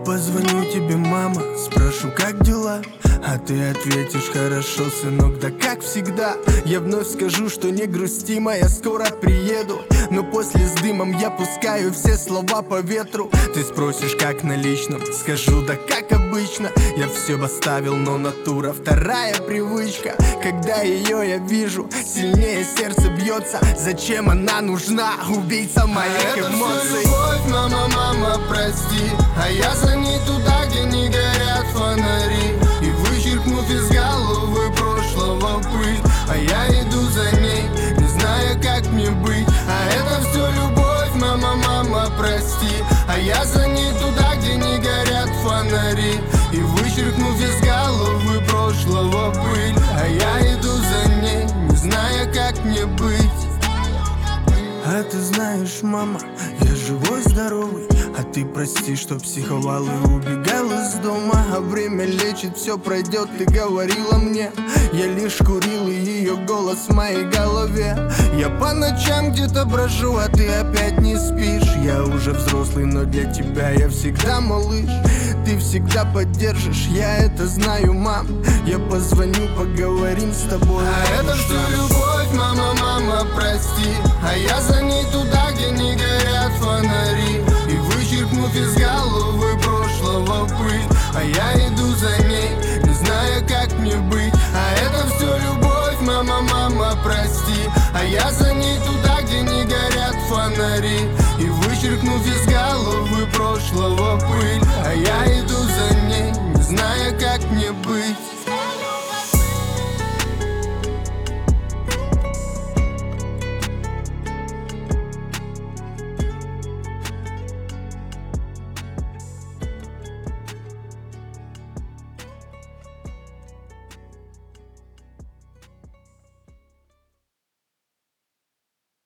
позвоню тебе, мама, спрошу, как дела? А ты ответишь: хорошо, сынок, да как всегда. Я вновь скажу, что не грусти, моя, скоро приеду. Но после с дымом я пускаю все слова по ветру. Ты спросишь, как на личном, скажу: да как обычно. Я все оставил, но натура вторая привычка. Когда ее я вижу, сильнее сердце бьется. Зачем она нужна, убийца моих эмоций? Это любовь, мама, мама, прости. А я за ней туда, где не горят фонари. И вычеркнув из головы прошлого пыль, а я иду за ней, не зная, как мне быть. А это все любовь, мама, мама, прости. А я за ней туда, где не горят фонари. И вычеркнув из головы прошлого пыль, а я иду за ней, не зная, как мне быть. А ты знаешь, мама, я живой, здоровый. А ты прости, что психовал и убегал из дома. А время лечит, все пройдет, ты говорила мне. Я лишь курил, и ее голос в моей голове. Я по ночам где-то брожу, а ты опять не спишь. Я уже взрослый, но для тебя я всегда малыш. Ты всегда поддержишь, я это знаю, мам. Я позвоню, поговорим с тобой. А это все любовь, мама, мама, прости. А я за ней туда, где не горят фонари. И вычеркнув из головы прошлого пыль, а я иду за ней, не зная, как мне быть. А это все любовь, мама, мама, прости. А я за ней туда, где не горят фонари. И вычеркнув из головы прошлого пыль, а я иду за ней, не зная, как мне быть.